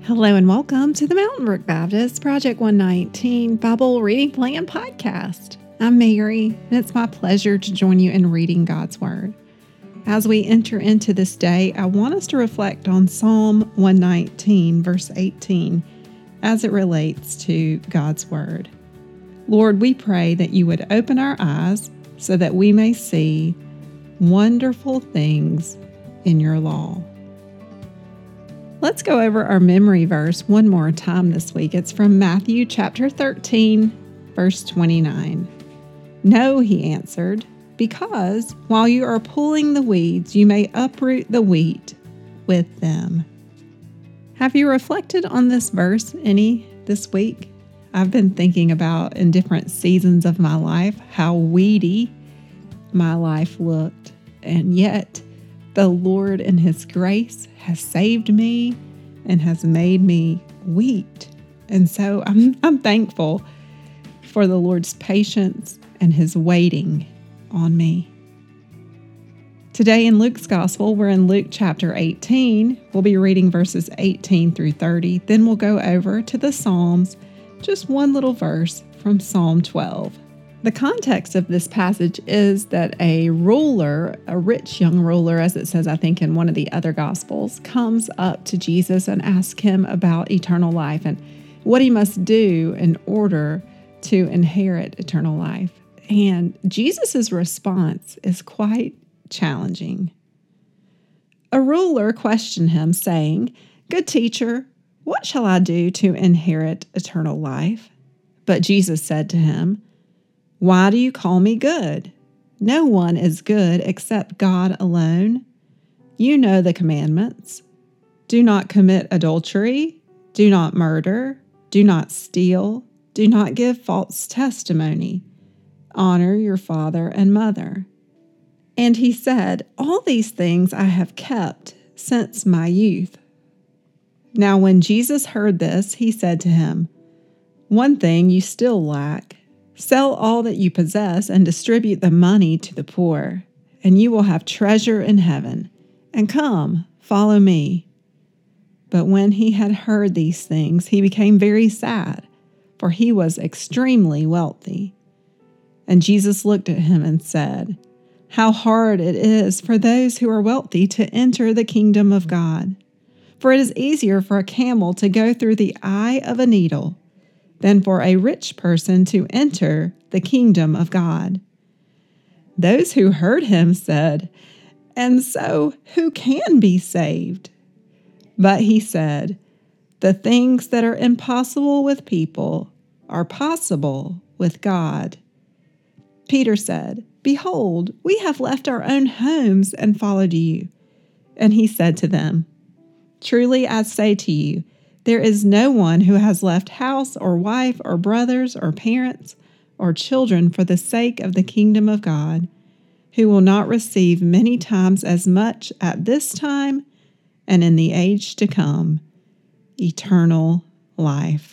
Hello and welcome to the Mountain Brook Baptist Project 119 Bible Reading Plan Podcast. I'm Mary, and it's my pleasure to join you in reading God's Word. As we enter into this day, I want us to reflect on Psalm 119, verse 18, as it relates to God's Word. Lord, we pray that you would open our eyes so that we may see wonderful things in your law. Let's go over our memory verse one more time this week. It's from Matthew chapter 13, verse 29. No, he answered, because while you are pulling the weeds, you may uproot the wheat with them. Have you reflected on this verse any this week? I've been thinking about in different seasons of my life how weedy my life looked, and yet the Lord in His grace has saved me and has made me wheat. And so I'm thankful for the Lord's patience and His waiting on me. Today in Luke's Gospel, we're in Luke chapter 18. We'll be reading verses 18 through 30. Then we'll go over to the Psalms, just one little verse from Psalm 12. The context of this passage is that a ruler, a rich young ruler, as it says, I think, in one of the other Gospels, comes up to Jesus and asks him about eternal life and what he must do in order to inherit eternal life. And Jesus' response is quite challenging. A ruler questioned him, saying, "Good teacher, what shall I do to inherit eternal life?" But Jesus said to him, "Why do you call me good? No one is good except God alone. You know the commandments. Do not commit adultery. Do not murder. Do not steal. Do not give false testimony. Honor your father and mother." And he said, "All these things I have kept since my youth." Now when Jesus heard this, he said to him, "One thing you still lack. Sell all that you possess and distribute the money to the poor, and you will have treasure in heaven. And come, follow me." But when he had heard these things, he became very sad, for he was extremely wealthy. And Jesus looked at him and said, "How hard it is for those who are wealthy to enter the kingdom of God. For it is easier for a camel to go through the eye of a needle than for a rich person to enter the kingdom of God." Those who heard him said, "And so who can be saved?" But he said, "The things that are impossible with people are possible with God." Peter said, "Behold, we have left our own homes and followed you." And he said to them, "Truly I say to you, there is no one who has left house or wife or brothers or parents or children for the sake of the kingdom of God, who will not receive many times as much at this time and in the age to come, eternal life."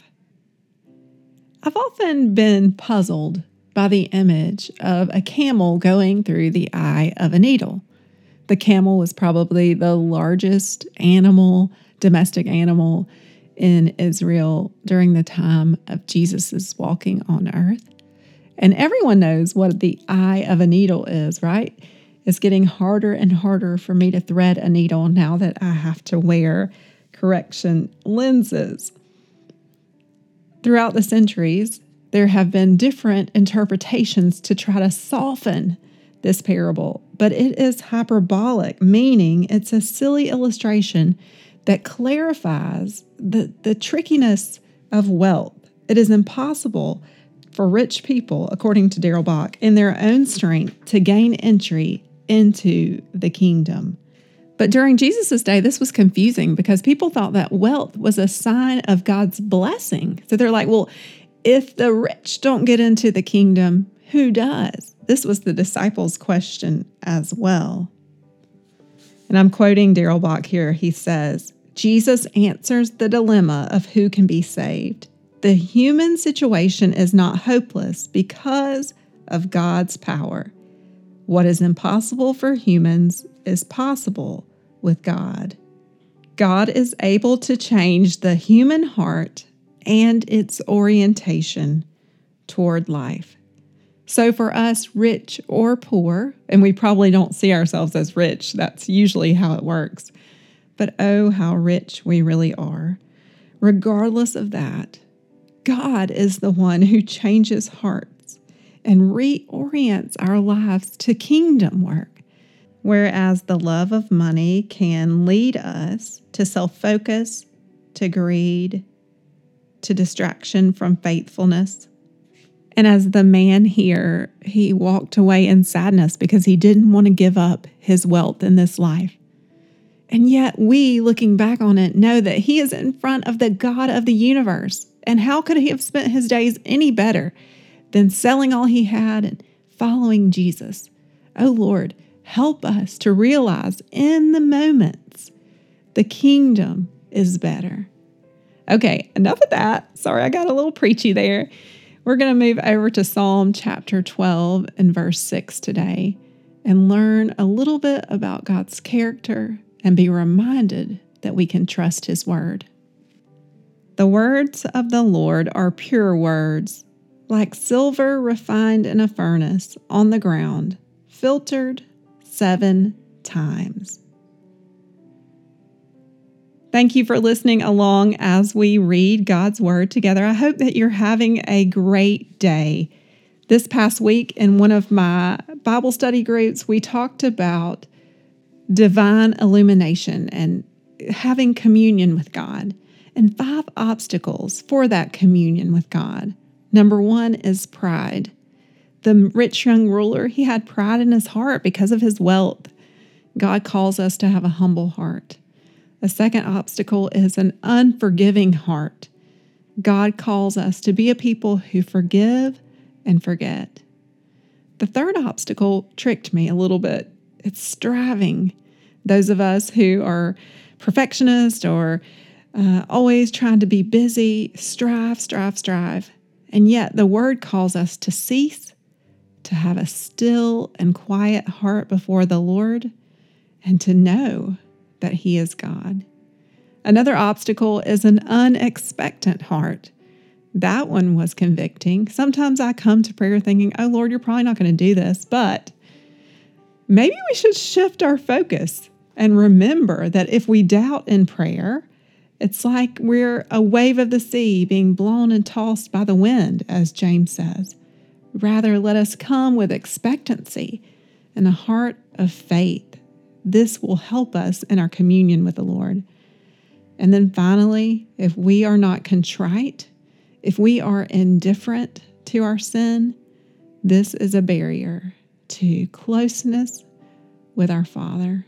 I've often been puzzled by the image of a camel going through the eye of a needle. The camel was probably the largest domestic animal in Israel during the time of Jesus' walking on earth. And everyone knows what the eye of a needle is, right? It's getting harder and harder for me to thread a needle now that I have to wear correction lenses. Throughout the centuries, there have been different interpretations to try to soften this parable, but it is hyperbolic, meaning it's a silly illustration that clarifies the trickiness of wealth. It is impossible for rich people, according to Darrell Bock, in their own strength to gain entry into the kingdom. But during Jesus' day, this was confusing because people thought that wealth was a sign of God's blessing. So they're like, well, if the rich don't get into the kingdom, who does? This was the disciples' question as well. And I'm quoting Darrell Bock here. He says, Jesus answers the dilemma of who can be saved. The human situation is not hopeless because of God's power. What is impossible for humans is possible with God. God is able to change the human heart and its orientation toward life. So for us, rich or poor, and we probably don't see ourselves as rich, that's usually how it works, but oh, how rich we really are. Regardless of that, God is the one who changes hearts and reorients our lives to kingdom work. Whereas the love of money can lead us to self-focus, to greed, to distraction from faithfulness. And as the man here, he walked away in sadness because he didn't want to give up his wealth in this life. And yet we, looking back on it, know that he is in front of the God of the universe. And how could he have spent his days any better than selling all he had and following Jesus? Oh Lord, help us to realize in the moments the kingdom is better. Okay, enough of that. Sorry, I got a little preachy there. We're going to move over to Psalm chapter 12 and verse 6 today and learn a little bit about God's character and be reminded that we can trust His word. The words of the Lord are pure words, like silver refined in a furnace on the ground, filtered 7 times. Thank you for listening along as we read God's Word together. I hope that you're having a great day. This past week in one of my Bible study groups, we talked about divine illumination and having communion with God and 5 obstacles for that communion with God. Number 1 is pride. The rich young ruler, he had pride in his heart because of his wealth. God calls us to have a humble heart. The second obstacle is an unforgiving heart. God calls us to be a people who forgive and forget. The third obstacle tricked me a little bit. It's striving. Those of us who are perfectionists or always trying to be busy, strive. And yet the word calls us to cease, to have a still and quiet heart before the Lord, and to know that He is God. Another obstacle is an unexpectant heart. That one was convicting. Sometimes I come to prayer thinking, oh Lord, you're probably not going to do this, but maybe we should shift our focus and remember that if we doubt in prayer, it's like we're a wave of the sea being blown and tossed by the wind, as James says. Rather, let us come with expectancy and a heart of faith. This will help us in our communion with the Lord. And then finally, if we are not contrite, if we are indifferent to our sin, this is a barrier to closeness with our Father.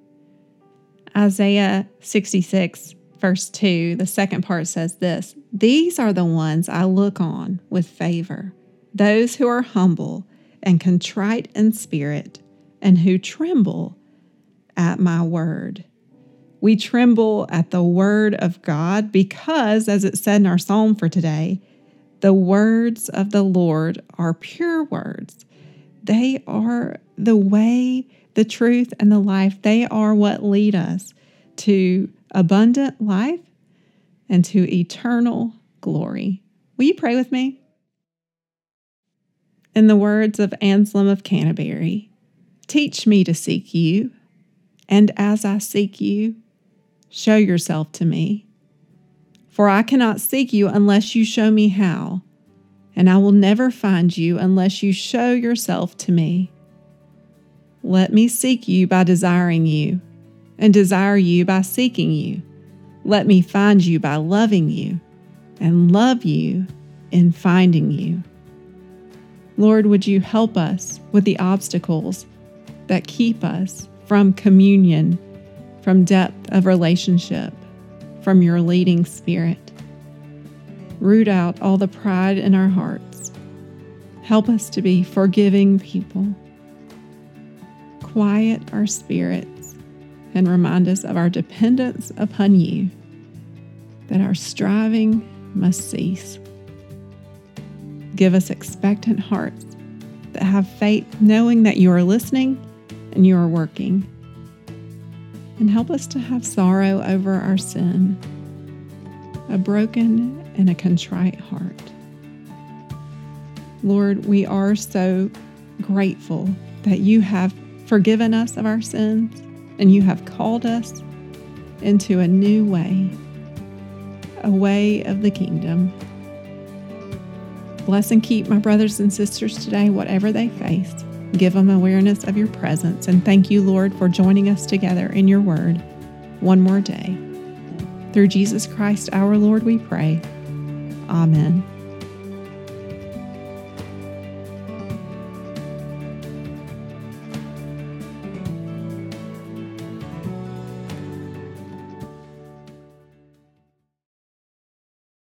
Isaiah 66, verse 2, the second part says this: "These are the ones I look on with favor, those who are humble and contrite in spirit, and who tremble at my word." We tremble at the word of God because, as it said in our psalm for today, the words of the Lord are pure words. They are the way, the truth, and the life. They are what lead us to abundant life and to eternal glory. Will you pray with me? In the words of Anselm of Canterbury, "Teach me to seek you, and as I seek you, show yourself to me. For I cannot seek you unless you show me how, and I will never find you unless you show yourself to me. Let me seek you by desiring you, and desire you by seeking you. Let me find you by loving you, and love you in finding you." Lord, would you help us with the obstacles that keep us from communion, from depth of relationship, from your leading Spirit. Root out all the pride in our hearts. Help us to be forgiving people. Quiet our spirits and remind us of our dependence upon you, that our striving must cease. Give us expectant hearts that have faith, knowing that you are listening and you are working. and help us to have sorrow over our sin, a broken and a contrite heart. Lord, we are so grateful that you have forgiven us of our sins and you have called us into a new way, a way of the kingdom. Bless and keep my brothers and sisters today, whatever they face. Give them awareness of your presence. And thank you, Lord, for joining us together in your word one more day. Through Jesus Christ, our Lord, we pray. Amen.